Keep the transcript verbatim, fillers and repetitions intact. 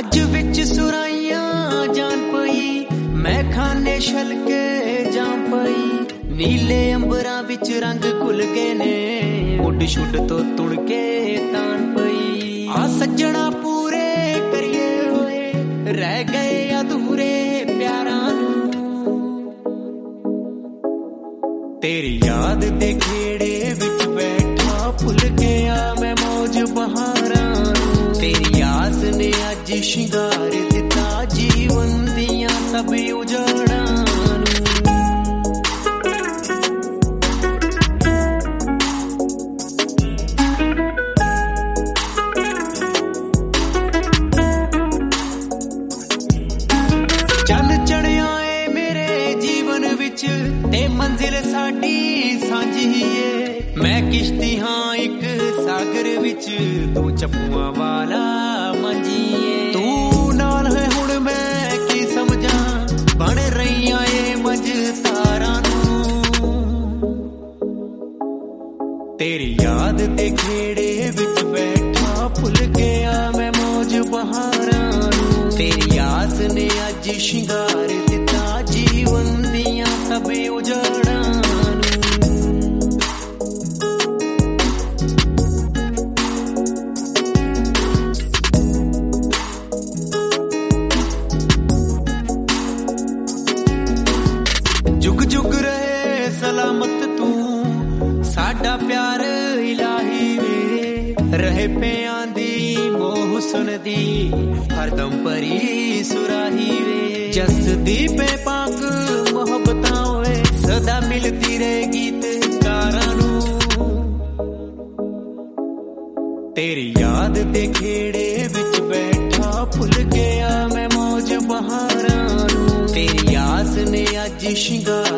अज विच सुराइयां जान पई मैं खाने छलके जान पई नीले अंबरां विच रंग घुल गए ने उड छुड तो तुणके तान पई आ सज्जणा पूरे करिए होए रह गए अधूरे प्यारां नूं तेरी याद दे खेड़े विच बैठा भुल गया मैं मौज बहारां तेरी आस ने अज शिंगार दिता जीवन दियां सब उजाड़ां चंद चढ़िया ए मेरे जीवन विच ते मंजिल साडी सांझी है मैं किश्ती हाँ एक सागर विच तू चप्पुआं वाला मंजीए तू नाल है हुण मैं की समझा बन रही ए मंझ तारां नूं तेरी याद दे खेड़े विच बैठा भुल गया मैं मौज बहारां नूं तेरी आस ने अज शिंगार दिता जीवन दियां सब उजाड़ां जुग जुग रहे सलामत तू साडा प्यार इलाही वे रहे पियां दी मोह सुनदी हरदम परी सुराही वे जस दी बेपाक मोहब्बतां होए सदा मिलती रहे गीत कारां नूं तेरी याद दे खेड़े विच बैठा भुल गया मैं मौज बहारां नूं तेरी आस ने अज शिंगार